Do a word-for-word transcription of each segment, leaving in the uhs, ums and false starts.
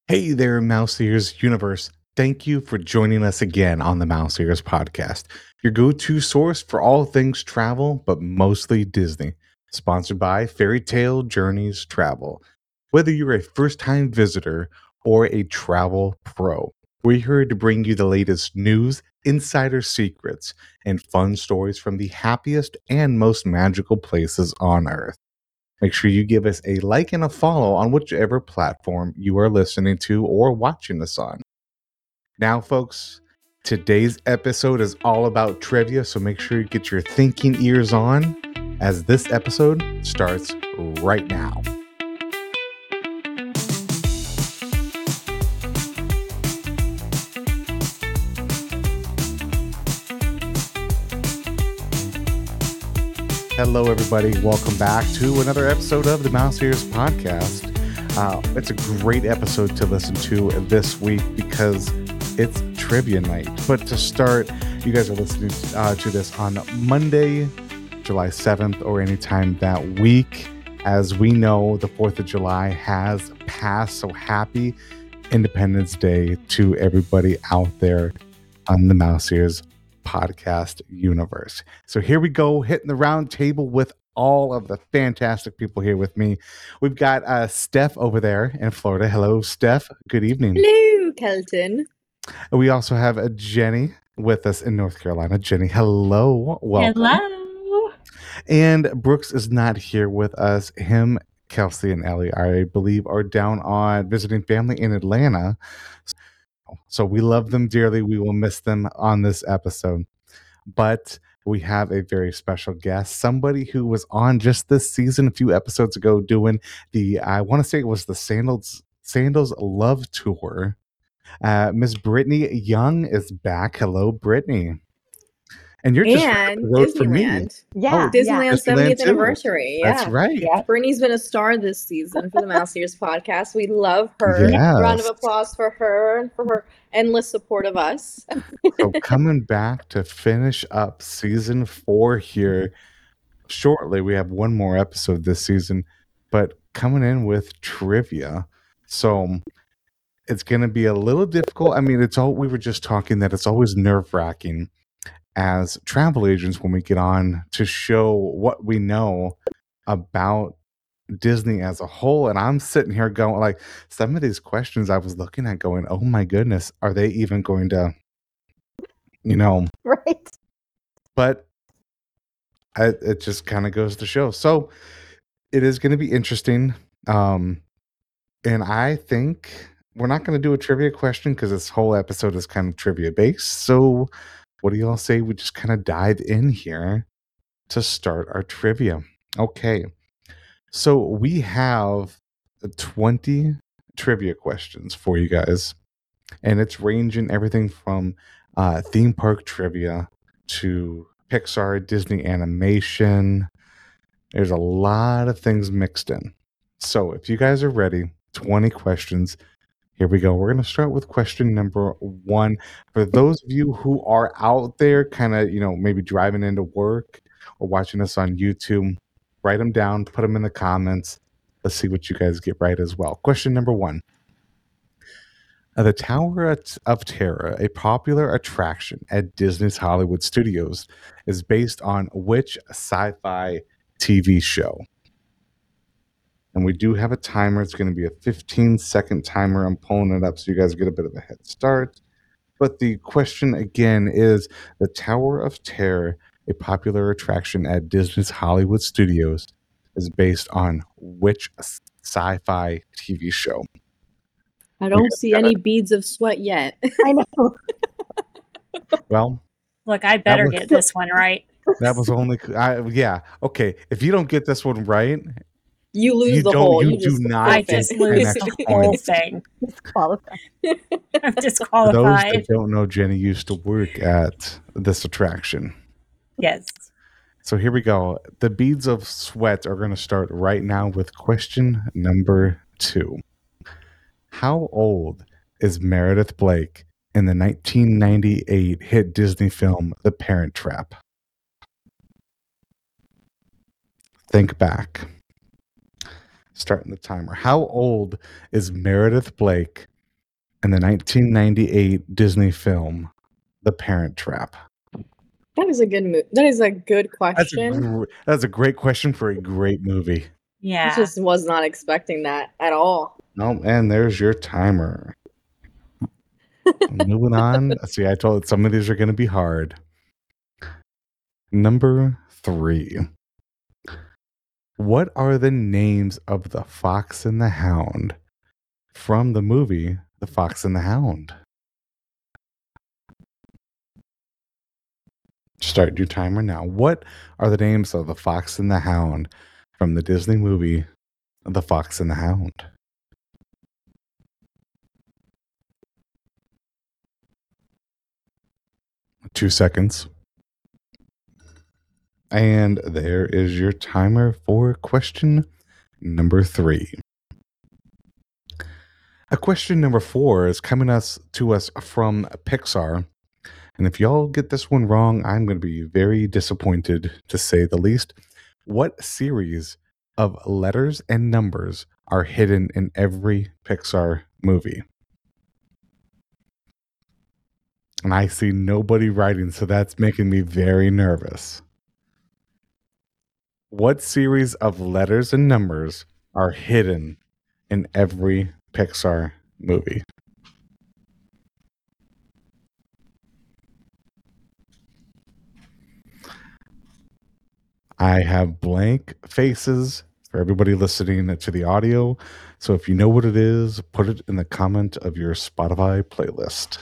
Hey there, Mouse Ears Universe. Thank you for joining us again on the Mouse Ears Podcast, your go to source for all things travel, but mostly Disney. Sponsored by Fairy Tale Journeys Travel. Whether you're a first time visitor or a travel pro, we're here to bring you the latest news, insider secrets, and fun stories from the happiest and most magical places on Earth. Make sure you give us a like and a follow on whichever platform you are listening to or watching us on. Now, folks, today's episode is all about trivia, so make sure you get your thinking ears on as this episode starts right now. Hello, everybody. Welcome back to another episode of the Mouse Ears Podcast. Uh, it's a great episode to listen to this week because it's trivia night. But to start, you guys are listening uh, to this on Monday, July seventh, or anytime that week. As we know, the fourth of July has passed, so happy Independence Day to everybody out there on the Mouse Ears Podcast universe. So here we go, hitting the round table with all of the fantastic people here with me. We've got uh, Steph over there in Florida. Hello, Steph. Good evening. Hello, Kelton. We also have a Jenny with us in North Carolina. Jenny, hello. Welcome. Hello. And Brooks is not here with us. Him, Kelsey, and Ellie, I believe, are down on visiting family in Atlanta. So we love them dearly. We will miss them on this episode. But we have a very special guest, somebody who was on just this season a few episodes ago doing the, I want to say it was the Sandals Sandals Love Tour. Uh, Miss Brittany Young is back. Hello, Brittany. And you're just and road for me. Disneyland. Yeah, Oh, Disneyland yeah. seventieth Disneyland too. anniversary. That's Yeah. right. Yeah. Brittany's been a star this season for the Mouse Ears Podcast. We love her. Yes. Round of applause for her and for her endless support of us. So coming back to finish up season four here shortly. We have one more episode this season, but coming in with trivia. So it's going to be a little difficult. I mean, it's all, we were just talking that it's always nerve wracking as travel agents when we get on to show what we know about Disney as a whole. And I'm sitting here going, like, some of these questions I was looking at going, oh my goodness, are they even going to, you know, right. but I, it just kind of goes to show. So it is going to be interesting. Um, and I think we're not going to do a trivia question because this whole episode is kind of trivia based. So what do y'all say we just kind of dive in here to start our trivia? Okay. So we have twenty trivia questions for you guys. And it's ranging everything from uh, theme park trivia to Pixar, Disney animation. There's a lot of things mixed in. So if you guys are ready, twenty questions. Here we go. We're going to start with question number one. For those of you who are out there kind of, you know, maybe driving into work or watching us on YouTube, write them down, put them in the comments. Let's see what you guys get right as well. Question number one. Uh, the Tower of Terror, a popular attraction at Disney's Hollywood Studios, is based on which sci-fi T V show? And we do have a timer. It's going to be a fifteen second timer. I'm pulling it up so you guys get a bit of a head start. But the question again is, the Tower of Terror, a popular attraction at Disney's Hollywood Studios, is based on which sci-fi T V show? I don't see any beads of sweat yet. I know. Well, Look, I better was- get this one right. that was only, I, yeah. Okay, if you don't get this one right, You lose You the don't- whole. you You, do just not I forfeit. just an lose extra the whole point. thing. Disqualified. I'm For those disqualified. that don't know, Jenny used to work at this attraction. Yes. So here we go. The beads of sweat are going to start right now with question number two. How old is Meredith Blake in the nineteen ninety-eight hit Disney film The Parent Trap? Think back. Starting the timer. How old is Meredith Blake in the nineteen ninety-eight Disney film, The Parent Trap? That is a good mo- That is a good That's a, question. gr- that's a great question for a great movie. I Yeah. just was not expecting that at all. No, and there's your timer. Moving on. See, I told some of these are going to be hard. Number three. What are the names of the Fox and the Hound from the movie The Fox and the Hound? Start your timer now. What are the names of the Fox and the Hound from the Disney movie The Fox and the Hound? Two seconds. And there is your timer for question number three. A question number four is coming us to us from Pixar. And if y'all get this one wrong, I'm going to be very disappointed, to say the least. What series of letters and numbers are hidden in every Pixar movie? And I see nobody writing, so that's making me very nervous. What series of letters and numbers are hidden in every Pixar movie? I have blank faces for everybody listening to the audio. So if you know what it is, put it in the comment of your Spotify playlist.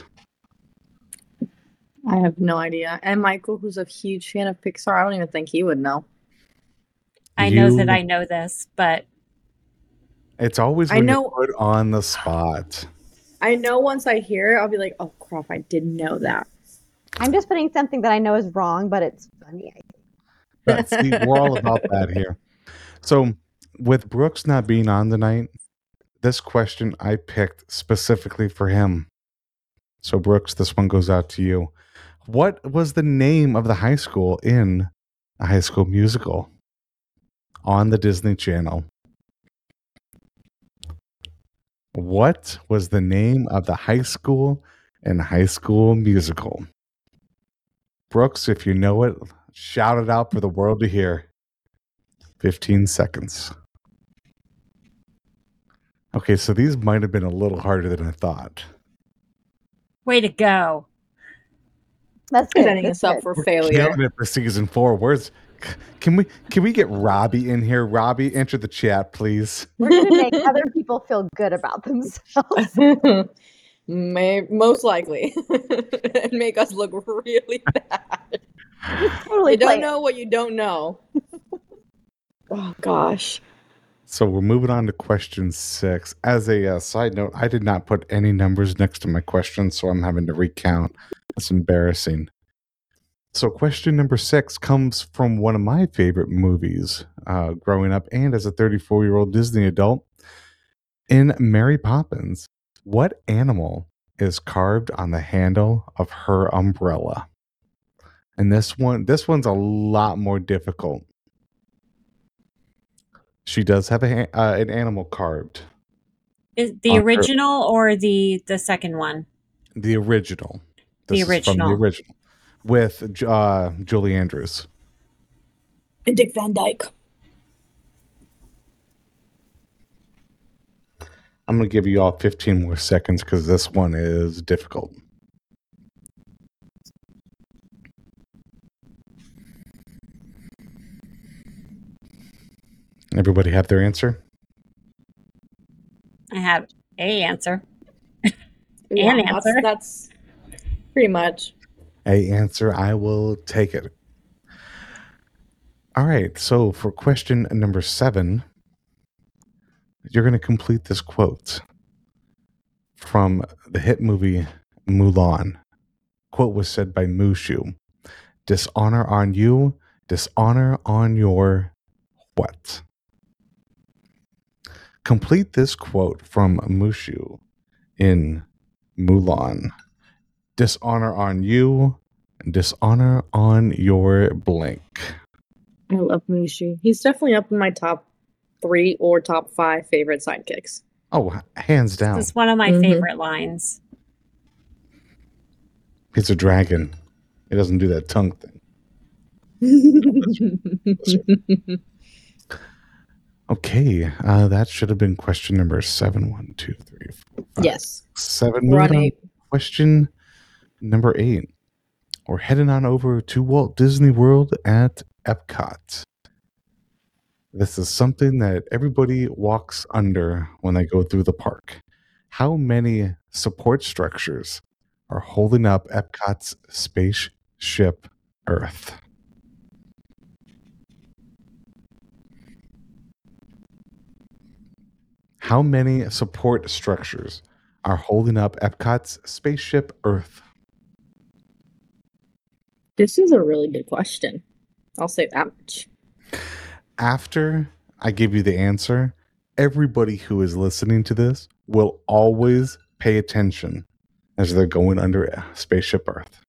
I have no idea. And Michael, who's a huge fan of Pixar, I don't even think he would know. I know that You- I know this, but It's always I when know- you're put on the spot. I know once I hear it, I'll be like, oh crap, I didn't know that. I'm just putting something that I know is wrong, but it's funny. I think. But see, we're all about that here. So with Brooks not being on tonight, this question I picked specifically for him. So Brooks, this one goes out to you. What was the name of the high school in a High School Musical on the Disney Channel? What was the name of the high school in High School Musical? Brooks, if you know it, shout it out for the world to hear. fifteen seconds. Okay, so these might have been a little harder than I thought. way to go. That's good. Setting That's us up good. for We're failure. killing it for season four. Where's can we can we get Robbie in here? Robbie, enter the chat, please. We're gonna make other people feel good about themselves. May most likely. And make us look really bad. Totally You don't play it. know what you don't know. Oh gosh. So we're moving on to question six. As a uh, side note, I did not put any numbers next to my questions, so I'm having to recount. That's embarrassing. So question number six comes from one of my favorite movies uh, growing up and as a thirty-four-year-old Disney adult. In Mary Poppins, what animal is carved on the handle of her umbrella? And this one, this one's a lot more difficult. She does have a ha- uh, an animal carved. Is the On her- original or the the second one? The original. The This is from the original. original. With uh, Julie Andrews. And Dick Van Dyke. I'm going to give you all fifteen more seconds because this one is difficult. Everybody have their answer? I have a answer. Yeah, An that's, answer. that's pretty much. A answer. I will take it. All right. So for question number seven, you're going to complete this quote from the hit movie Mulan. Quote was said by Mushu. Dishonor on you, dishonor on your what? Complete this quote from Mushu in Mulan. Dishonor on you, dishonor on your blank. I love Mushu. He's definitely up in my top three or top five favorite sidekicks. Oh, h- hands down. This is one of my Mhm. favorite lines. He's a dragon. He doesn't do that tongue thing. Okay, uh, that should have been question number seven. One, two, three, four, five, Yes. seven. We're on Moving on. eight. Question number eight. We're heading on over to Walt Disney World at Epcot. This is something that everybody walks under when they go through the park. How many support structures are holding up Epcot's spaceship Earth? How many support structures are holding up Epcot's spaceship Earth? This is a really good question. I'll say that much. After I give you the answer, everybody who is listening to this will always pay attention as they're going under spaceship Earth.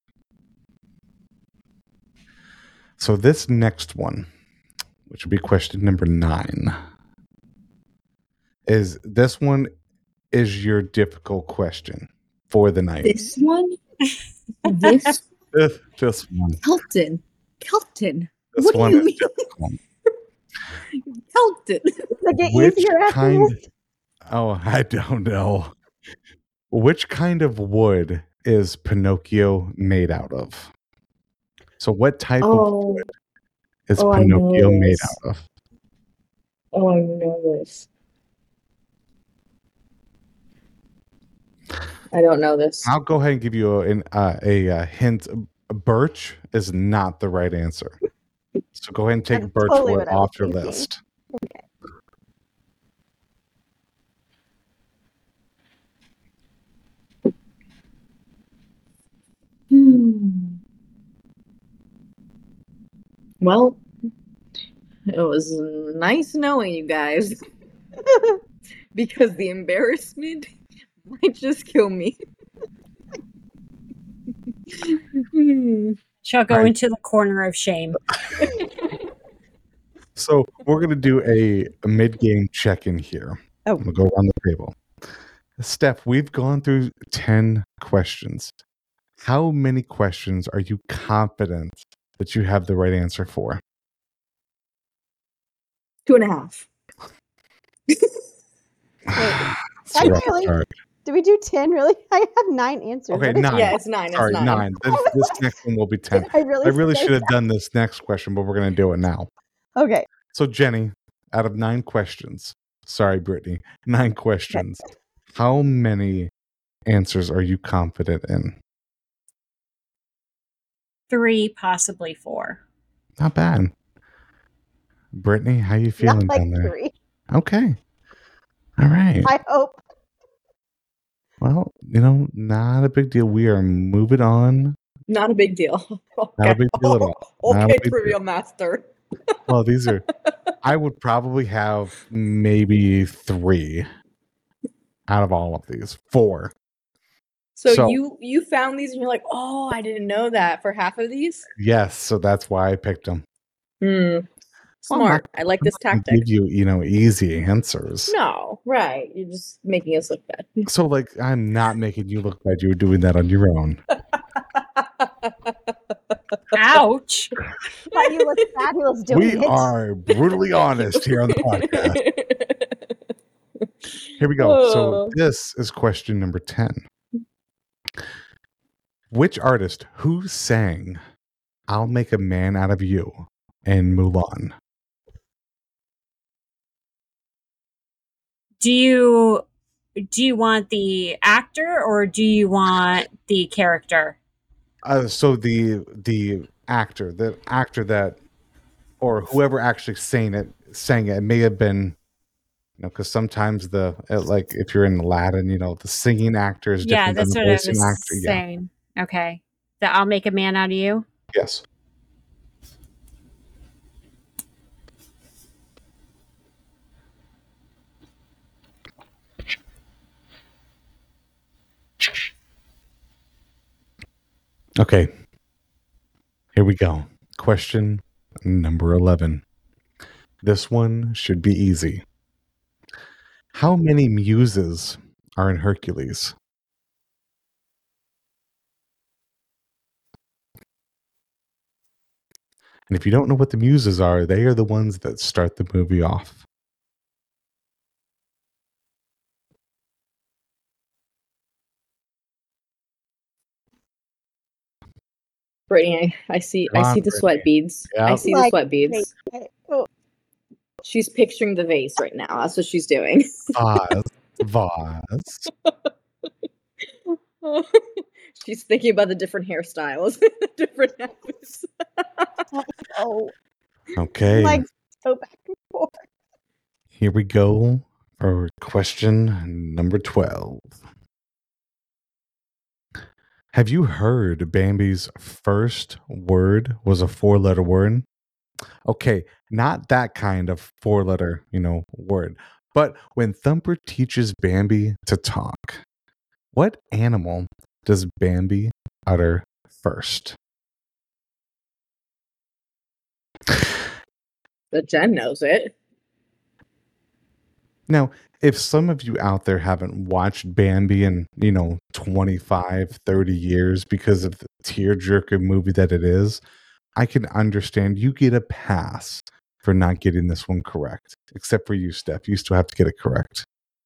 So this next one, which would be question number nine, is this one is your difficult question for the night. This one? This This, this one. Kelton. Kelton. This What do one you is mean? difficult. Kelton. Does it get Which easier after kind? this? Oh, I don't know. Which kind of wood is Pinocchio made out of? So, what type of Oh, wood is oh, I know Pinocchio made this. out of? Oh, I know this. I don't know this. I'll go ahead and give you a, an, uh, a, uh hint. Birch is not the right answer. So go ahead and take That's birch totally wood what I was off your thinking. list. Hmm. Well, it was nice knowing you guys because the embarrassment might just kill me. Hmm. Shall go Right. into the corner of shame. So we're going to do a, a mid-game check-in here. Oh. I'm going to go around the table. Steph, we've gone through ten questions. How many questions are you confident that you have the right answer for? Two and a half. It's a rough Actually, start. Did we do ten really? I have nine answers. Okay, What is- nine. Yeah, it's nine. It's Sorry, nine. nine. This, this next one will be ten. Did I really, I really say should have that? done this next question, but we're going to do it now. Okay. So, Jenny, out of nine questions, sorry, Brittany, nine questions, how many answers are you confident in? Three, possibly four. Not bad. Brittany, how you feeling Not like down there? three. Okay. All right. I hope. Well, you know, not a big deal. We are moving on. Not a big deal. Okay. Not a big deal at all. Not a Okay, big Trivia deal. Master. Well, these are, I would probably have maybe three out of all of these. Four. So, So- you you found these and you're like, oh, I didn't know that for half of these. Yes, so that's why I picked them. Hmm. Well, I'm Smart. I like this I tactic. give you, you know, easy answers. No, right. You're just making us look bad. So, like, I'm not making you look bad. You were doing that on your own. Ouch. Thought you looked fabulous doing We it. are brutally honest here on the podcast. Here we go. So, Oh. this is question number ten. Which artist who sang I'll Make a Man Out of You in Mulan? Do you do you want the actor or do you want the character? Uh, so the the actor, the actor that, or whoever actually sang it, sang it, it may have been, you know, because sometimes the uh, like if you're in Aladdin, you know, the singing actor is Yeah, different that's than what the I voicing was actor. Yeah. saying. Okay. That I'll make a man out of you. Yes. Okay. Here we go. Question number eleven. This one should be easy. How many muses are in Hercules? And if you don't know what the muses are, they are the ones that start the movie off. Brittany, I, I see. Come I see on, the sweat Brittany. beads. I Yep. see the Like, sweat beads. wait, oh, She's picturing the vase right now. That's what she's doing. Vase. Vase. She's thinking about the different hairstyles, different outfits. oh, Okay. like so back and forth. Here we go for question number twelve. Have you heard Bambi's first word was a four-letter word? Okay, not that kind of four-letter, you know, word. But when Thumper teaches Bambi to talk, what animal does Bambi utter first? But Jen knows it. Now, if some of you out there haven't watched Bambi in, you know, twenty-five, thirty years because of the tearjerker movie that it is, I can understand you get a pass for not getting this one correct. Except for you, Steph. You still have to get it correct.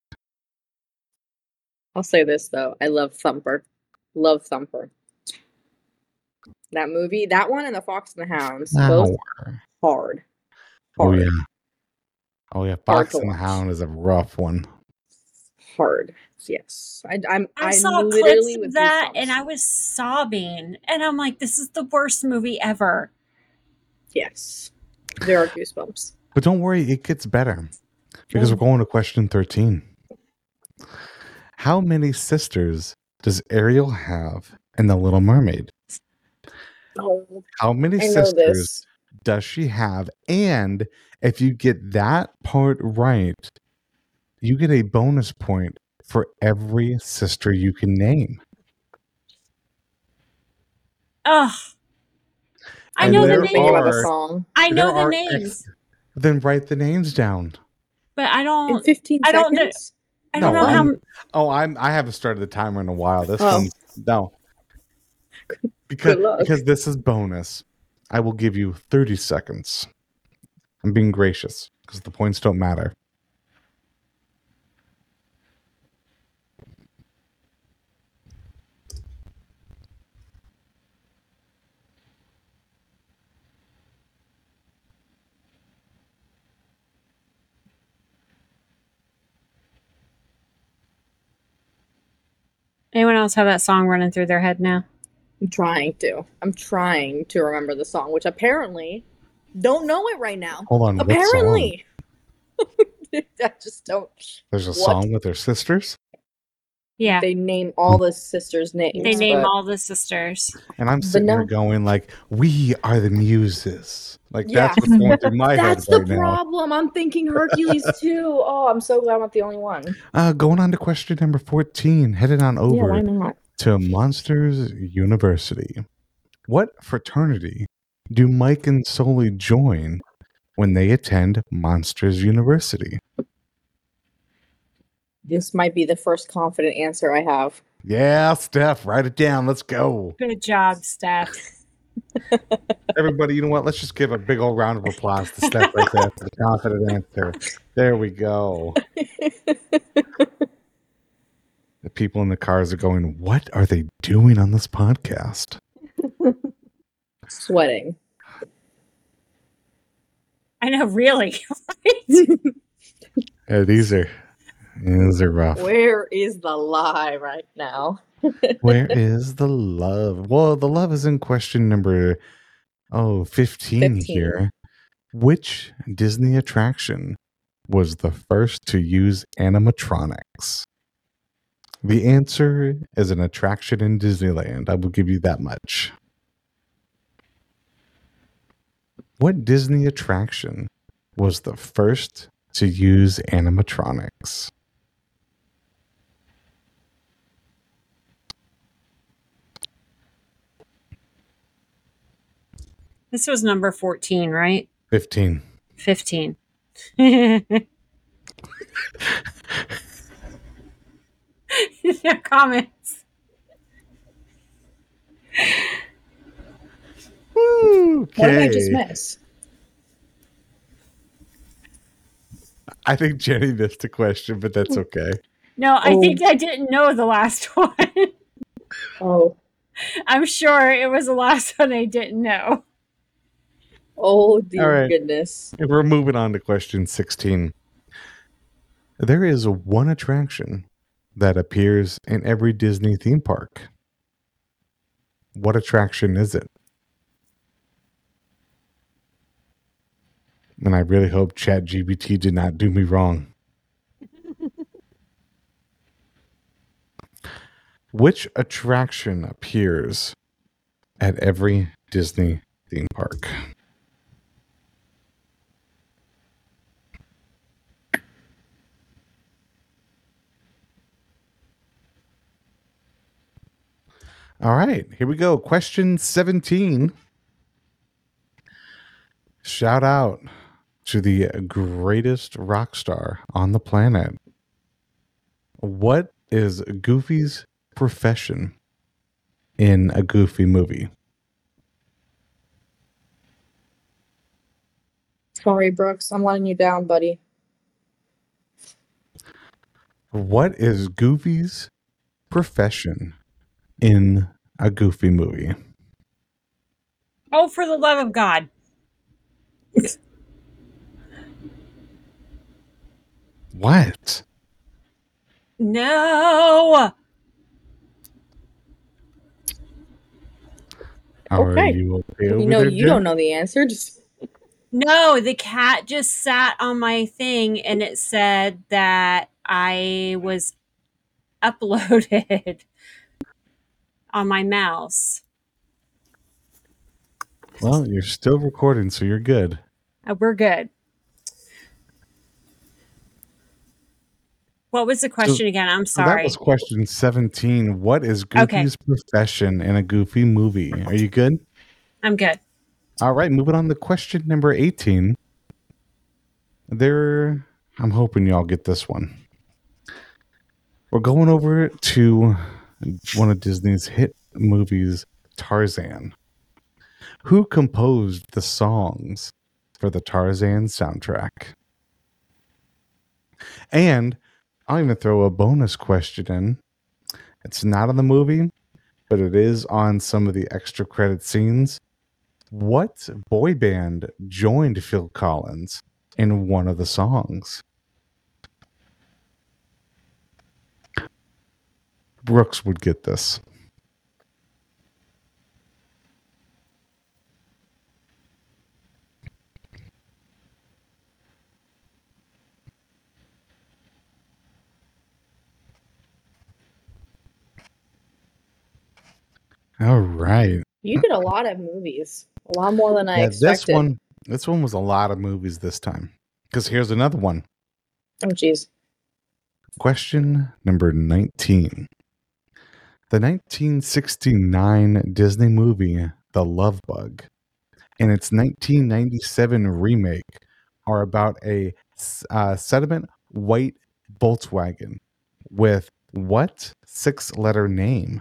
I'll say this though. I love Thumper. Love Thumper. That movie, that one and The Fox and the Hounds, both Flower. hard. Oh, Hard. yeah. Oh, yeah. Hard Fox to and the watch. Hound is a rough one. Hard. Yes. I, I'm, I I'm saw literally clips with of that goosebumps. and I was sobbing. And I'm like, this is the worst movie ever. Yes. There are goosebumps. But don't worry, it gets better. Because Oh. we're going to question thirteen. How many sisters does Ariel have in The Little Mermaid? Oh, How many I know sisters this. does she have? And if you get that part right, you get a bonus point for every sister you can name. Ugh. I And know the there Thinking about the names. are- song. I know there the are names. ex- Then write the names down. But I In don't fifteen I don't know- seconds? I don't No, know how I'm- m- Oh, I'm I haven't started the timer in a while. This Oh. one's no. Because Good luck. because this is bonus. I will give you thirty seconds. I'm being gracious because the points don't matter. Anyone else have that song running through their head now? I'm trying to. I'm trying to remember the song, which apparently don't know it right now. Hold on, what song? Apparently. I just don't. There's a What? song with their sisters, Yeah. They name all the sisters' names. They name but all the sisters. and I'm sitting no. here going like, "We are the muses." Like that's Yeah. what's going through my head That's the right now. problem. I'm thinking Hercules too. Oh, I'm so glad I'm not the only one. Uh, going on to question number fourteen, headed on Yeah, over why not? to Monsters University. What fraternity do Mike and Sully join when they attend Monsters University? This might be the first confident answer I have. Yeah, Steph, write it down. Let's go. Good job, Steph. Everybody, you know what? Let's just give a big old round of applause to Steph right there for the confident answer. There we go. The people in the cars are going, what are they doing on this podcast? Sweating. I know, really. Yeah, these are these are rough. Where is the lie right now? Where is the love? Well, the love is in question number oh fifteen, fifteen. here. Which Disney attraction was the first to use animatronics? The answer is an attraction in Disneyland. I will give you that much. What Disney attraction was the first to use animatronics? This was number fourteen, right? fifteen. fifteen. the comments. Woo, What did I just okay. miss? I think Jenny missed a question, but that's okay. No, I Oh. think I didn't know the last one. Oh. I'm sure it was the last one I didn't know. Oh, dear All right. goodness. We're moving on to question sixteen. There is one attraction that appears in every Disney theme park. What attraction is it? And I really hope ChatGPT did not do me wrong. Which attraction appears at every Disney theme park? All right, here we go. Question seventeen. Shout out to the greatest rock star on the planet. What is Goofy's profession in a Goofy movie? Sorry, Brooks. I'm letting you down, buddy. What is Goofy's profession in a Goofy movie? Oh, for the love of God. What? No. Are Okay. you okay You over know there, you Jen? don't know the answer. Just No, the cat just sat on my thing and it said that I was uploaded on my mouse. Well, you're still recording, so you're good. Uh, we're good. What was the question again? I'm So that sorry. was question seventeen. What is Okay. Goofy's profession in a Goofy movie? Are you good? I'm good. All right, moving on to question number eighteen. There, I'm hoping y'all get this one. We're going over to one of Disney's hit movies, Tarzan. Who composed the songs for the Tarzan soundtrack? And I'll even throw a bonus question in. It's not on the movie, but it is on some of the extra credit scenes. What boy band joined Phil Collins in one of the songs? Brooks would get this. All right. you did a lot of movies, a lot more than I Yeah, expected. this one, this one was a lot of movies this time. Because here's another one. Oh, jeez. Question number nineteen. The nineteen sixty-nine Disney movie, The Love Bug, and its nineteen ninety-seven remake are about a uh, sediment white Volkswagen with what six-letter name?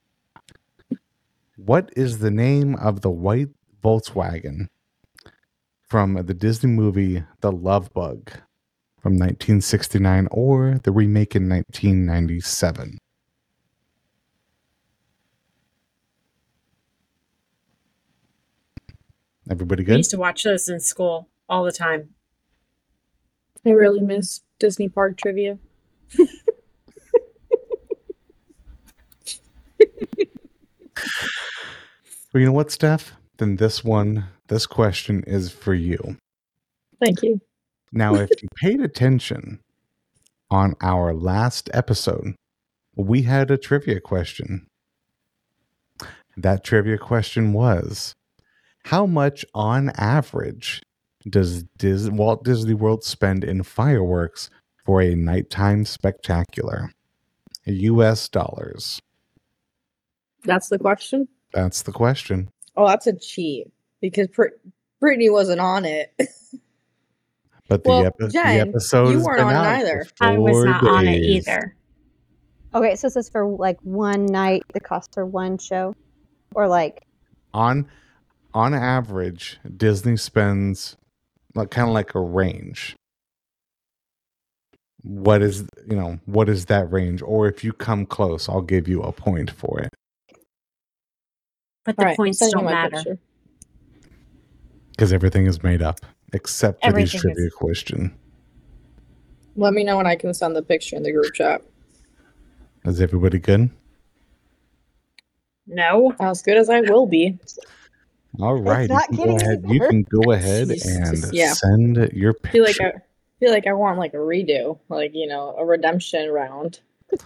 What is the name of the white Volkswagen from the Disney movie The Love Bug from nineteen sixty-nine or the remake in nineteen ninety-seven? Everybody We good? used to watch those in school all the time. I really miss Disney Park trivia. Well, you know what, Steph? Then this one, this question is for you. Thank you. Now, if you paid attention on our last episode, we had a trivia question. That trivia question was, how much on average does Dis- Walt Disney World spend in fireworks for a nighttime spectacular? U S dollars. That's the question. That's the question. Oh, that's a cheat because Brit- Brittany wasn't on it. But the, Well, epi- Jen, the episode you has weren't been on it out either. for I was four not on it days. either. Okay, so this is for like one night, the cost for one show? Or like On on average, Disney spends like kind of like a range. What is you know what is that range? Or if you come close, I'll give you a point for it But the All right, I'm points sending you don't my matter. picture. because everything is made up except for these Everything is. trivia question. Let me know when I can send the picture in the group chat. Is everybody good? No. As good as I will be. All right, you not can go getting any ahead. You better. can go ahead Just- and just- yeah. send your I feel like picture. I feel like I want like a redo, like you know, a redemption round.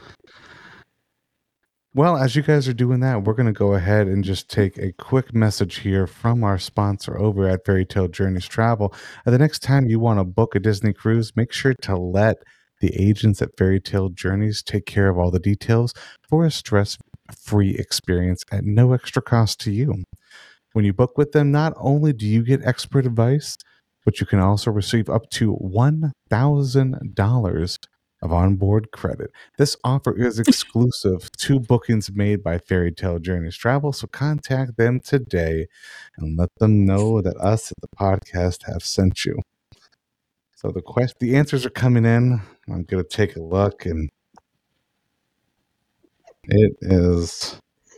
Well, as you guys are doing that, we're going to go ahead and just take a quick message here from our sponsor over at Fairy Tale Journeys Travel. And the next time you want to book a Disney cruise, make sure to let the agents at Fairy Tale Journeys take care of all the details for a stress-free experience at no extra cost to you. When you book with them, not only do you get expert advice, but you can also receive up to one thousand dollars of onboard credit. This offer is exclusive to bookings made by Fairy Tale Journeys Travel, so contact them today and let them know that us at the podcast have sent you. So the quest, the answers are coming in. I'm going to take a look, and it is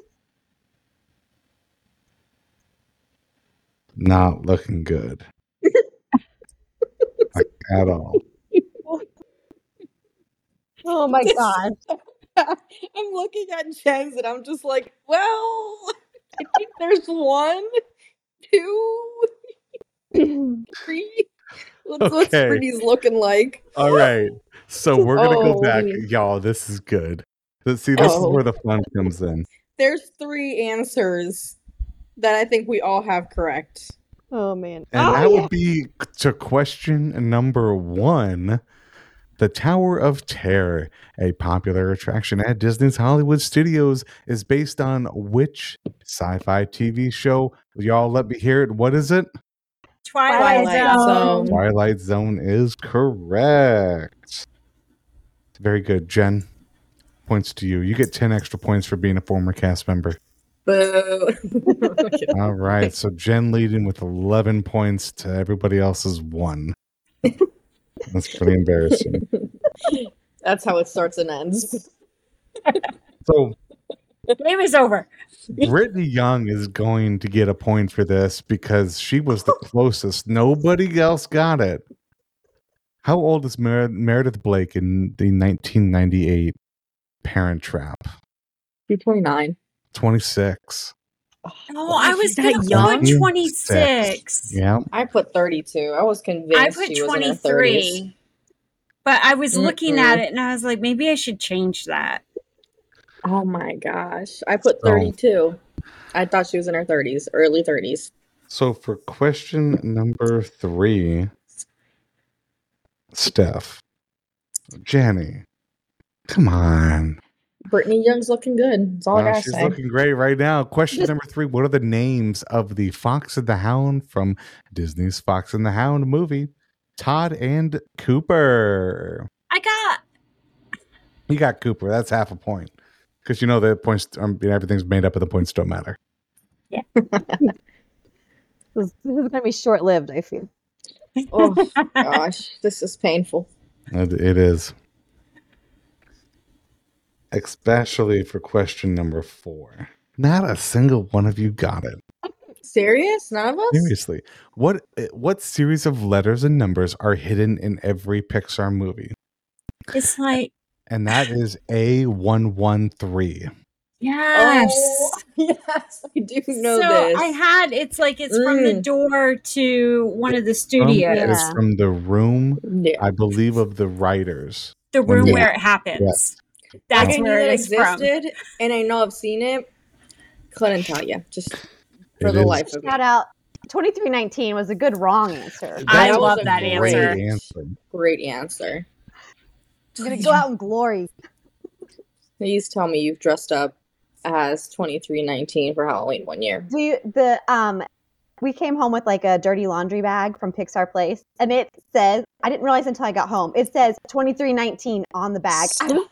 not looking good like, at all. Oh my god. I'm looking at Jen's and I'm just like, well, I think there's one, two, three. What's, what's Okay. Brittany's looking like? All right. So we're going to go Oh. back. Y'all, this is good. See, this Oh. is where the fun comes in. There's three answers that I think we all have correct. Oh man. And oh, that yeah. would be to question number one. The Tower of Terror, a popular attraction at Disney's Hollywood Studios, is based on which sci-fi T V show? Y'all let me hear it. What is it? Twilight, Twilight Zone. Zone. Twilight Zone is correct. Very good, Jen. Points to you. You get ten extra points for being a former cast member. Boo. All right. So Jen leading with eleven points to everybody else's one. That's pretty embarrassing. That's how it starts and ends. So Game is over. Brittany Young is going to get a point for this because she was the closest. Nobody else got it. How old is Mer- Meredith Blake in the nineteen ninety-eight Parent Trap? two twenty-nine. twenty-six. Oh, I was she's gonna that put young? twenty-six. Yeah. I put thirty-two. I was convinced I put she was in her thirties. twenty-three. But I was looking Mm-mm. at it and I was like, maybe I should change that. Oh my gosh. I put So- thirty-two. I thought she was in her thirties, early thirties. So for question number three, Steph, Jenny, come on. Brittany Young's looking good. That's all I Wow, gotta she's say. looking great right now. Question number three. What are the names of the Fox and the Hound from Disney's Fox and the Hound movie? Todd and Cooper. I got You got Cooper. That's half a point. Because you know the points, um, everything's made up and the points don't matter. This, this is gonna be short lived, I feel. Oh gosh, this is painful. It, it is. Especially for question number four. Not a single one of you got it. Serious? None of us? Seriously. What what series of letters and numbers are hidden in every Pixar movie? it's like And that is A one one three. yes. Oh, yes, I do know so this. I had it's like it's from the Mm. door to one of the From, studios. Yeah. It's from the room, Yeah. I believe, of the writers. The room Yeah. where it happens. That's Like, I knew where it that is from. existed, and I know I've seen it. Couldn't tell you, just for It the is- life of me. Shout out. twenty-three nineteen was a good wrong answer. I That was love a that Great answer. answer. Great answer. I'm gonna go out in glory. Please tell me you've dressed up as twenty-three nineteen for Halloween one year. Do you, the um we came home with like a dirty laundry bag from Pixar Place, and it says, I didn't realize until I got home, it says twenty-three nineteen on the bag. I was like,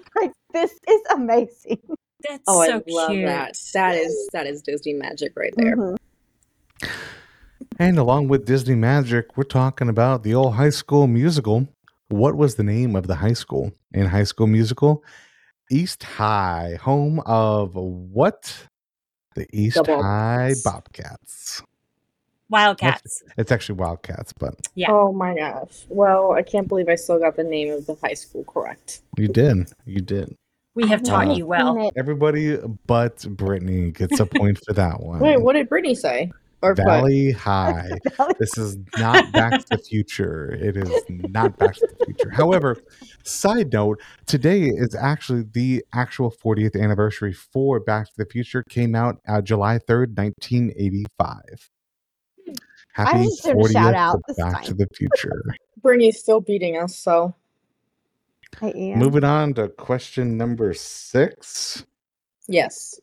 This is amazing. That's Oh, so I love cute. that. That is that is Disney magic right there. Mhm. And along with Disney magic, we're talking about the old High School Musical. What was the name of the high school in High School Musical? East High, home of what? The East The High Bobcats. Bobcats. Wildcats. It's actually Wildcats, but Yeah. Oh my gosh. Well, I can't believe I still got the name of the high school correct. you did. You did. We have I've taught never you well. seen it. Everybody but Brittany gets a point for that one. Wait, what did Brittany say? Or put? Valley High. This is not Back to the Future. It is not Back to the Future. However, side note, today is actually the actual fortieth anniversary for Back to the Future. Came out uh, July third, nineteen eighty-five. Happy just did a fortieth shout out. to This is Back fine. to the Future. Brittany's still beating us, so. I am. Moving on to question number six. Yes.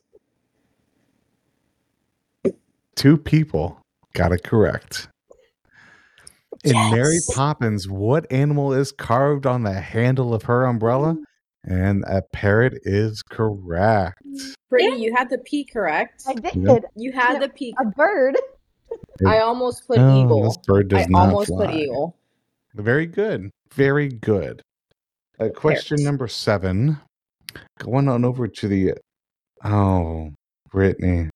Two people got it correct. In Mary Yes. Poppins, what animal is carved on the handle of her umbrella? And a parrot is correct. Brittany, you had the P correct. I did. Yep. You had the P. A bird. I almost put Oh, eagle. this bird does I not almost fly. put eagle. Very good. Very good. Uh, question Parrot. number seven. Going on over to the... Oh, Brittany.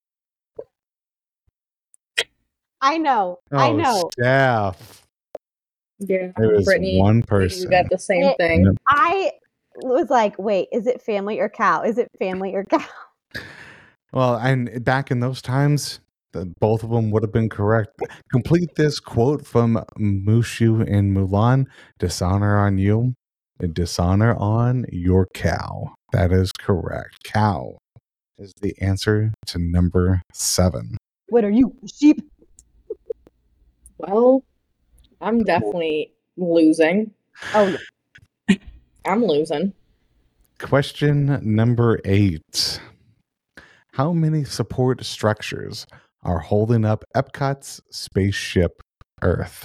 I know. Oh, I know. Steph. Yeah, It was Brittany, one person. you got the same It- thing. Yep. I was like, wait, is it family or cow? Is it family or cow? Well, and back in those times, the, both of them would have been correct. Complete this quote from Mushu in Mulan: "Dishonor on you, and dishonor on your cow." That is correct. Cow is the answer to number seven. What are you, sheep? Well, I'm definitely losing. Oh, yeah. I'm losing. Question number eight. How many support structures are holding up Epcot's spaceship Earth?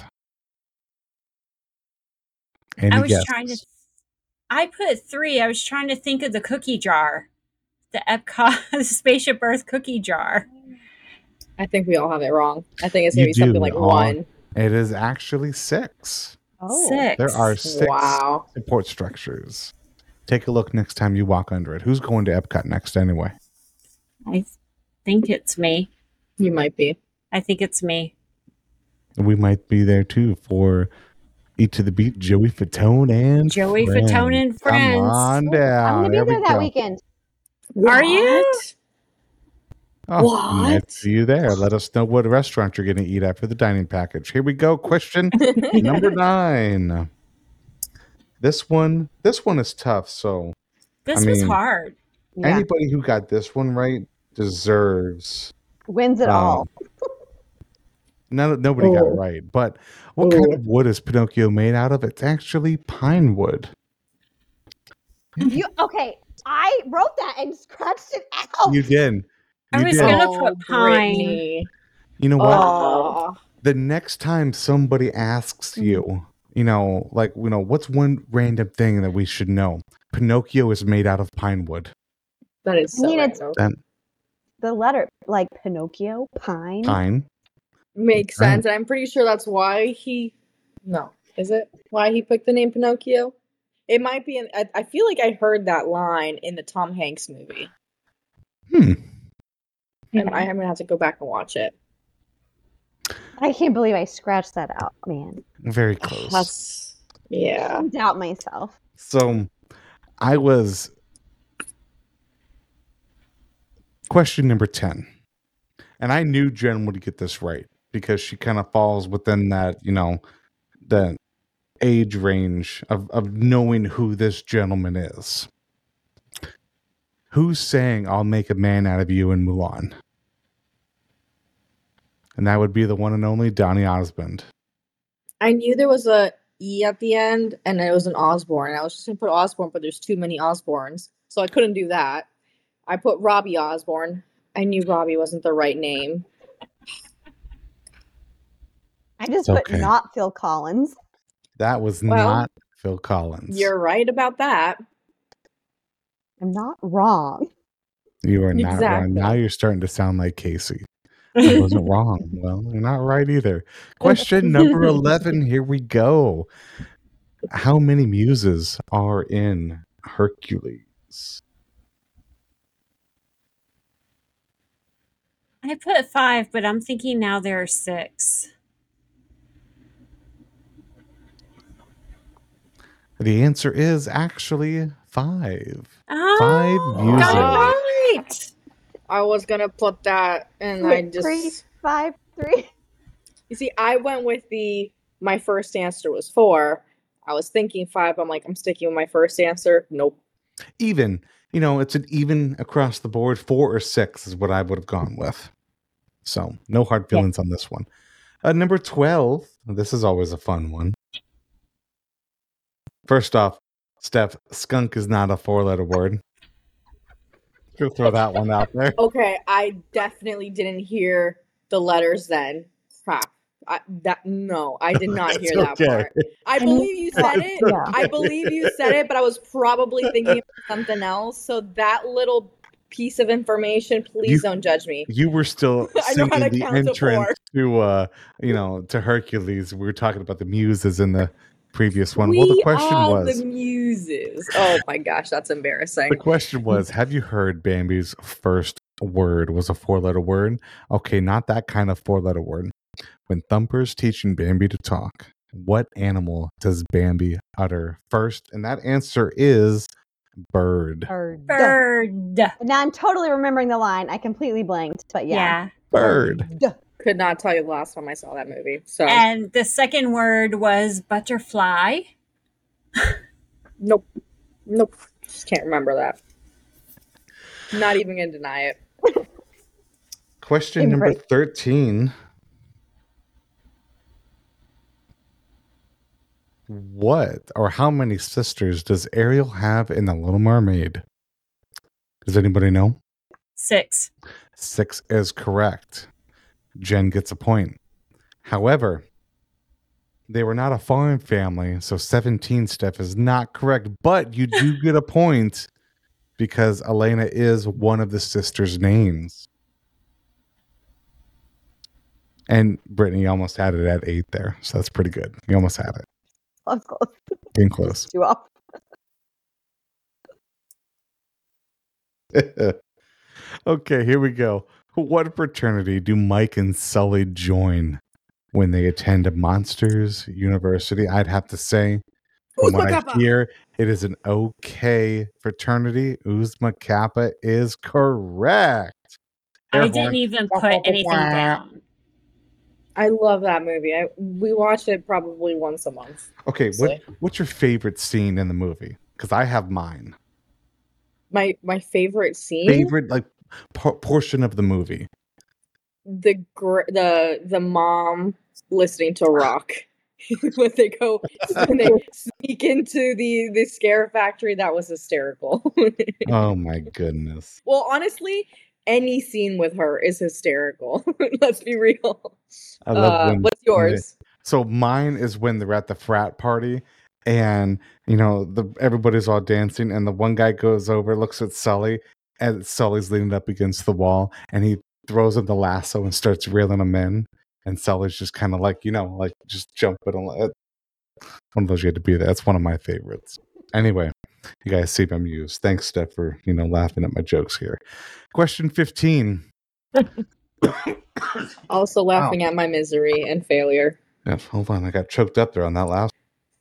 Any I was guesses? trying to. I put three. I was trying to think of the cookie jar, the Epcot Spaceship Earth cookie jar. I think we all have it wrong. I think it's going You to be something do. like All- one. It is actually six. Oh. Six. There are six Wow. support structures. Take a look next time you walk under it. Who's going to Epcot next anyway? I think it's me. You might be. I think it's me. We might be there too for Eat to the Beat, Joey Fatone and Joey friends. Fatone and friends. Come on down. I'm going to There be there we that go. weekend. Are you? What? Oh, we might What? see you there. Let us know what restaurant you're going to eat at for the dining package. Here we go. Question number nine. This one, this one is tough. So This I was mean, hard. Yeah. anybody who got this one right deserves. Wins it um, all. No, nobody got it Ooh. right. But what kind Ooh. of wood is Pinocchio made out of? It's actually pine wood. You okay? I wrote that and scratched it out. You did. I You was did. gonna Oh, put pine. Brittany. You know what? Oh. The next time somebody asks you, you know, like, you know, what's one random thing that we should know? Pinocchio is made out of pine wood. That is I so mean, it's- random. That The letter, like Pinocchio, pine. pine. Makes Right. sense. And I'm pretty sure that's why he. No. Is it? Why he picked the name Pinocchio? It might be. In, I, I feel like I heard that line in the Tom Hanks movie. Hmm. And I, I'm going to have to go back and watch it. I can't believe I scratched that out, man. Very close. That's. Yeah. I doubt myself. So I was question number ten. And I knew Jen would get this right because she kind of falls within that, you know, the age range of, of knowing who this gentleman is. Who's saying I'll make a man out of you in Mulan? And that would be the one and only Donny Osmond. I knew there was a E at the end, and it was an Osborne. I was just going to put Osborne, but there's too many Osbornes, so I couldn't do that. I put Robbie Osborne. I knew Robbie wasn't the right name. I just It's put okay. not Phil Collins. That was Well, not Phil Collins. You're right about that. I'm not wrong. You are not wrong. Now Exactly. you're starting to sound like Casey. I wasn't wrong. Well, you're not right either. Question number eleven. Here we go. How many muses are in Hercules? I put five, but I'm thinking now there are six. The answer is actually five. Oh, Five muses. got it right. I was gonna put that, and I Wait, three, just five, three. you see, I went with the my first answer was four. I was thinking five. I'm like, I'm sticking with my first answer. Nope. Even, you know, it's an even across the board. Four or six is what I would have gone with. So no hard feelings on this one. Uh, number twelve. This is always a fun one. First off, Steph, skunk is not a four-letter word. Go throw that one out there. Okay, I definitely didn't hear the letters then. Crap. I, that no, I did not hear that okay. part. I believe you said it. Yeah. I believe you said it, but I was probably thinking of something else. So that little piece of information, please You- don't judge me. You were still I know how singing to the count to entrance four. to, uh, you know, to Hercules. We were talking about the muses in the previous one. We well, the question are was, the muses. Oh my gosh, that's embarrassing. the question was, have you heard Bambi's first word was a four-letter word? Okay, not that kind of four-letter word. When Thumper's teaching Bambi to talk, what animal does Bambi utter first? And that answer is bird. Bird. Bird. Now I'm totally remembering the line. I completely blanked, but yeah. Yeah. Bird. Could not tell you the last time I saw that movie. So And the second word was butterfly. nope, nope, just can't remember that. Not even gonna deny it. Question Give me a number break. thirteen. What or how many sisters does Ariel have in The Little Mermaid? Does anybody know? Six. Six is correct. Jen gets a point. However, they were not a farm family, so seventeen, Steph, is not correct. But you do get a point because Elena is one of the sisters' names. And Brittany almost had it at eight there, so that's pretty good. You almost had it. Close, close. Getting close. Two off. Okay, here we go. What fraternity do Mike and Sully join when they attend Monsters University? I'd have to say, from what I hear, it is an okay fraternity. Uzma Kappa is correct. I Air didn't horn. even put anything down. I love that movie. I we watch it probably once a month. Okay, what, honestly. what's your favorite scene in the movie? Because I have mine. My my favorite scene, Favorite like por- portion of the movie. the gr- the the mom listening to rock when they go when they sneak into the the scare factory. That was hysterical. Oh my goodness. Well, honestly, any scene with her is hysterical. Let's be real. I love Uh, when- what's when they- yours? So mine is when they're at the frat party and you know the everybody's all dancing and the one guy goes over, looks at Sully, and Sully's leaning up against the wall and he throws him the lasso and starts reeling him in. And Sully's just kind of like, you know, like just jumping on it. One of those you had to be there. That's one of my favorites. Anyway, you guys see my muse. Thanks, Steph, for you know laughing at my jokes here. Question fifteen. Also laughing at my misery and failure. Yeah, hold on, I got choked up there on that last.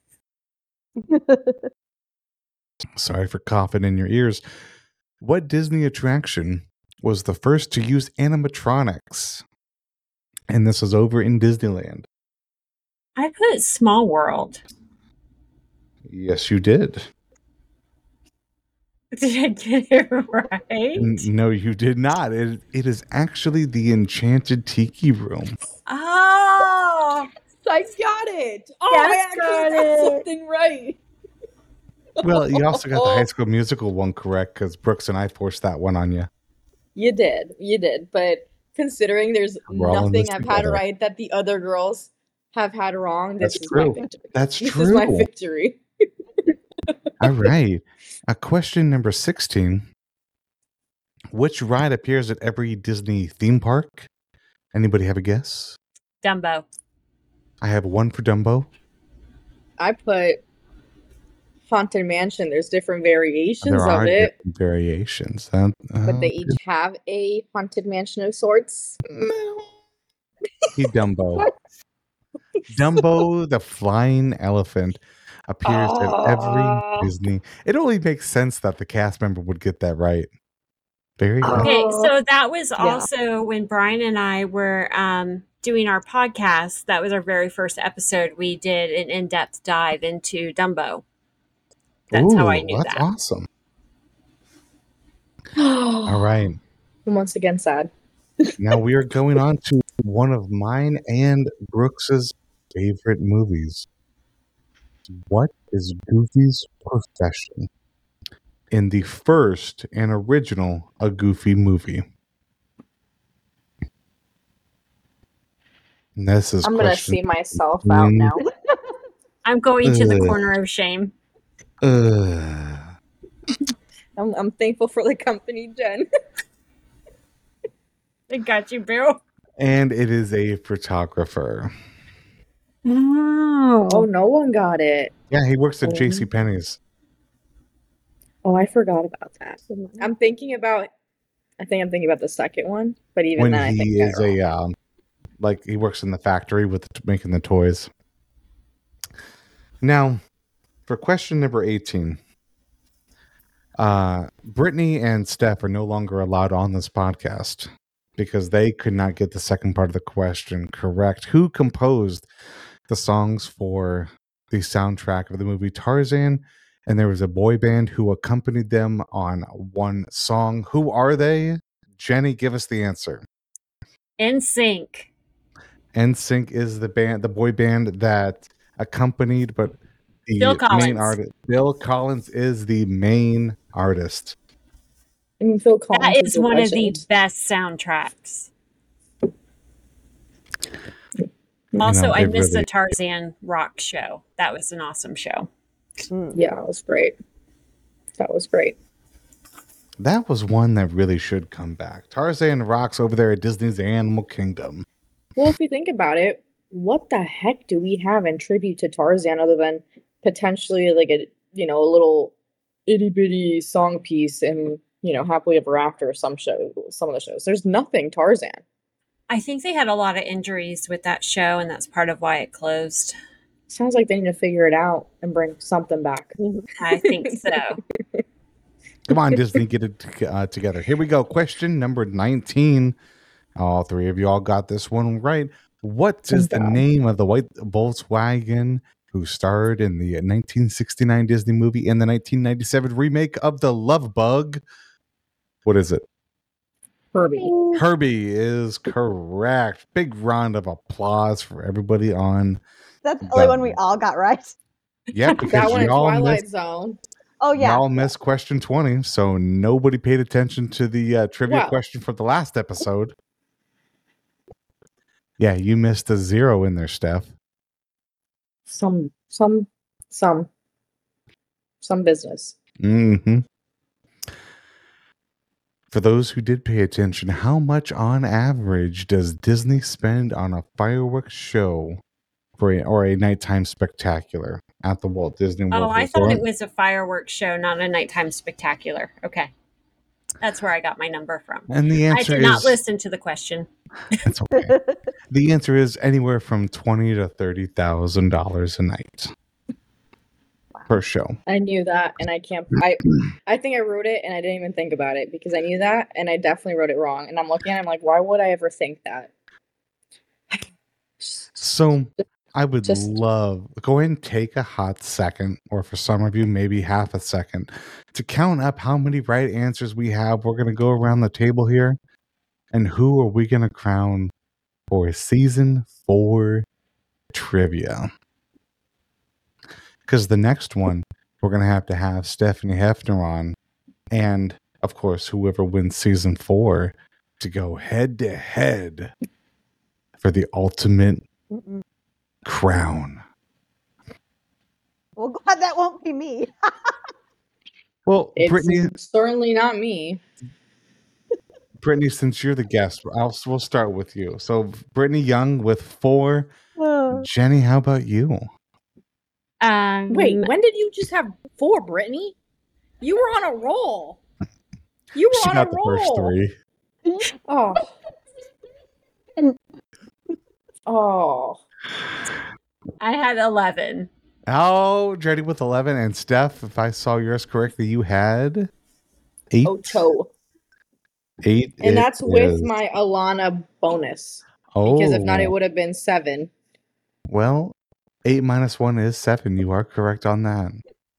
Sorry for coughing in your ears. What Disney attraction was the first to use animatronics? And this is over in Disneyland. I put Small World. Yes, you did. Did I get it right? N- no, you did not. It, it is actually the Enchanted Tiki Room. Oh, I got it. Oh, Yes, I actually got got, it. something right. Well, you also got the High School Musical one correct because Brooks and I forced that one on you. You did, you did. But considering there's We're all in nothing this I've had together. right that the other girls have had wrong, this That's is true. my victory. That's This true. is my victory. All right. Uh, question number sixteen. Which ride appears at every Disney theme park? Anybody have a guess? Dumbo. I have one for Dumbo. I put Haunted Mansion. There's different variations There are of it, different variations. Uh, but they uh, each have a Haunted Mansion of sorts. no. He Dumbo. Dumbo, the flying elephant, appears at every Ah. Disney. It only makes sense that the cast member would get that right. Very Ah. good. Okay, Oh. so that was Yeah. also when Brian and I were um, doing our podcast. That was our very first episode. We did an in-depth dive into Dumbo. That's how I Ooh, knew that's that. awesome. All right. I'm once again sad. Now we are going on to one of mine and Brooks's favorite movies. What is Goofy's profession in the first and original A Goofy movie? And this is I'm gonna question. see myself out Mm. now. I'm going to the Ugh. corner of shame. Ugh. I'm, I'm thankful for the company, Jen. I got you, Bill. And it is a photographer. Oh. Oh, no one got it. Yeah, he works at Oh. J C Penney's. Oh, I forgot about that. I'm thinking about. I think I'm thinking about the second one, but even When then, I think he I is got it a wrong. um, like he works in the factory with making the toys. Now, for question number eighteen, uh, Brittany and Steph are no longer allowed on this podcast because they could not get the second part of the question correct. Who composed the songs for the soundtrack of the movie Tarzan? And there was a boy band who accompanied them on one song. Who are they? Jenny, give us the answer. N Sync. N Sync is the band, the boy band that accompanied, but the Bill main Collins. artist, Bill Collins, is the main artist. I mean, Phil Collins That is a one of the legend. best soundtracks. You Also, know, I it missed really- the Tarzan rock show. That was an awesome show. Mm. Yeah, it was great. That was great. That was one that really should come back. Tarzan rocks over there at Disney's Animal Kingdom. Well, if you think about it, what the heck do we have in tribute to Tarzan other than potentially like a you know a little itty bitty song piece in you know Happily Ever After or some show, some of the shows. There's nothing Tarzan. I think they had a lot of injuries with that show, and that's part of why it closed. Sounds like they need to figure it out and bring something back. I think so. Come on, Disney, get it t- uh, together. Here we go. Question number nineteen. All three of you all got this one right. What is Thank the God. name of the white Volkswagen who starred in the nineteen sixty-nine Disney movie and the nineteen ninety-seven remake of The Love Bug? What is it? Herbie. Herbie is correct. Big round of applause for everybody on. That's the only one we Done. all got right. Yeah, That because one in y'all Twilight missed, Zone. Oh yeah. y'all missed question twenty, so nobody paid attention to the uh, trivia Wow. question for the last episode. Yeah, you missed a zero in there, Steph. Some, some, some, some business. hmm For those who did pay attention, how much on average does Disney spend on a fireworks show for a, or a nighttime spectacular at the Walt Disney World Oh, I thought Resort? it was a fireworks show, not a nighttime spectacular. Okay. That's where I got my number from. And the I answer did not is listen to the question. it's okay. The answer is anywhere from twenty to thirty thousand dollars a night per show. I knew that, and I can't. I, I think I wrote it, and I didn't even think about it because I knew that, and I definitely wrote it wrong. And I'm looking at it, I'm like, why would I ever think that? So I would Just- love go ahead and take a hot second, or for some of you, maybe half a second, to count up how many right answers we have. We're going to go around the table here, and who are we going to crown for season four trivia? Because the next one, we're going to have to have Stephanie Hefner on, and of course, whoever wins season four to go head to head for the ultimate Mm-mm. crown. Well, glad that won't be me. Well, It's Brittany, certainly not me. Brittany, since you're the guest, I'll, we'll start with you. So, Brittany Young with four. Uh, Jenny, how about you? Um, Wait, when did you just have four, Brittany? You were on a roll. You were She on got a the roll. first three. Oh. Oh. I had eleven. Oh, Jenny with eleven. And Steph, if I saw yours correctly, you had eight. Ocho. Eight. And it that's with is. my Alana bonus. Oh. Because if not, it would have been seven. Well, eight minus one is seven. You are correct on that.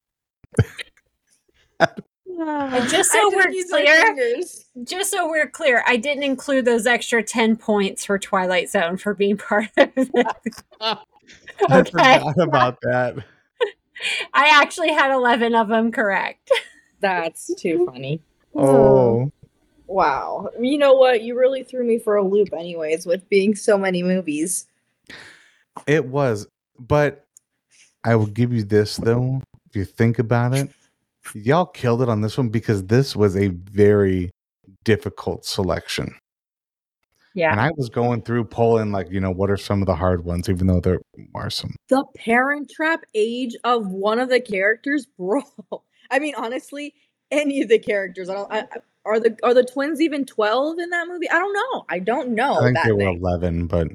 And just I so just we're used my clear, fingers. just so we're clear, I didn't include those extra ten points for Twilight Zone for being part of it. I Okay. forgot about that. I actually had eleven of them correct. That's too funny. Oh. Wow. You know what? You really threw me for a loop anyways with being so many movies. It was. But I will give you this, though. If you think about it, y'all killed it on this one because this was a very difficult selection. Yeah. And I was going through pulling, like, you know, what are some of the hard ones, even though there are some. The Parent Trap age of one of the characters, bro. I mean, honestly, any of the characters. I don't. I, I- are the are the twins even twelve in that movie? I don't know. I don't know I think that they were thing. eleven, but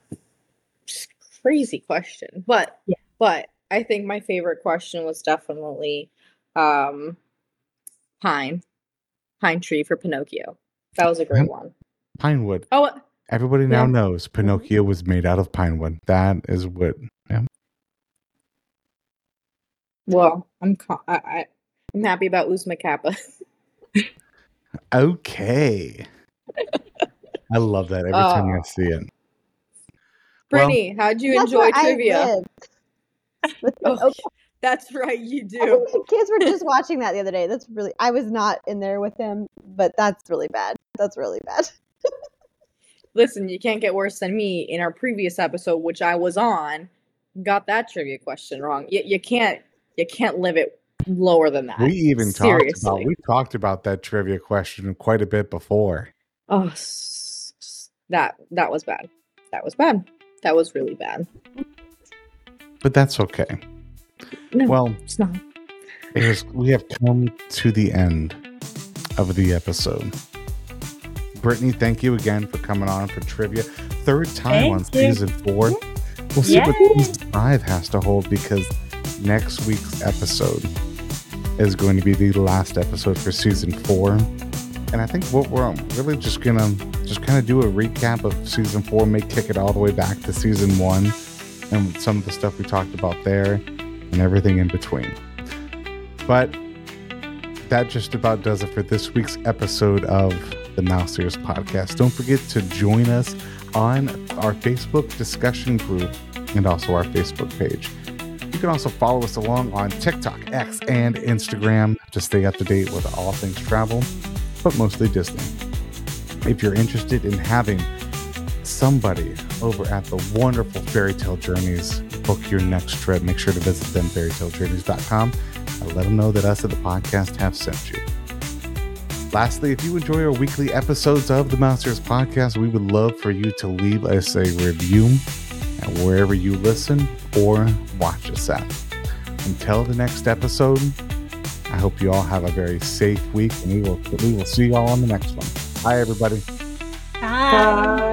Crazy question, but Yeah. but I think my favorite question was definitely um, Pine Pine Tree for Pinocchio. That was a great one. Pinewood. Oh, Everybody now Yeah. knows Pinocchio was made out of pinewood. That is what. Yeah. well, I'm co- I, I I'm happy about Uzma Kappa. Okay. I love that every time I Oh. see it. Brittany, how'd you that's enjoy what I trivia? did. Oh, that's right, you I do. think the kids were just watching that the other day. That's really. I was not in there with them, but that's really bad. That's really bad. Listen, you can't get worse than me. In our previous episode, which I was on, got that trivia question wrong. You, you can't you can't live it lower than that. We even Seriously. talked about we talked about that trivia question quite a bit before. Oh, s- s- that that was bad. That was bad. That was really bad. But that's okay. No, Well, it's not. it is, we have come to the end of the episode. Brittany, thank you again for coming on for trivia. Third time Thank on you. season four. We'll see Yay. what season five has to hold because next week's episode is going to be the last episode for season four. And I think what we're really just gonna just kind of do a recap of season four, may kick it all the way back to season one and some of the stuff we talked about there and everything in between. But that just about does it for this week's episode of the Mouse Ears Podcast. Don't forget to join us on our Facebook discussion group and also our Facebook page. You can also follow us along on TikTok, X, and Instagram to stay up to date with all things travel, but mostly Disney. If you're interested in having somebody over at the wonderful Fairy Tale Journeys book your next trip, make sure to visit them, fairy tale journeys dot com, and let them know that us at the podcast have sent you. Lastly, if you enjoy our weekly episodes of the Mouse Ears Podcast, we would love for you to leave us a review at wherever you listen or watch us at. Until the next episode, I hope you all have a very safe week, and we will we will see you all on the next one. Bye, everybody. Bye.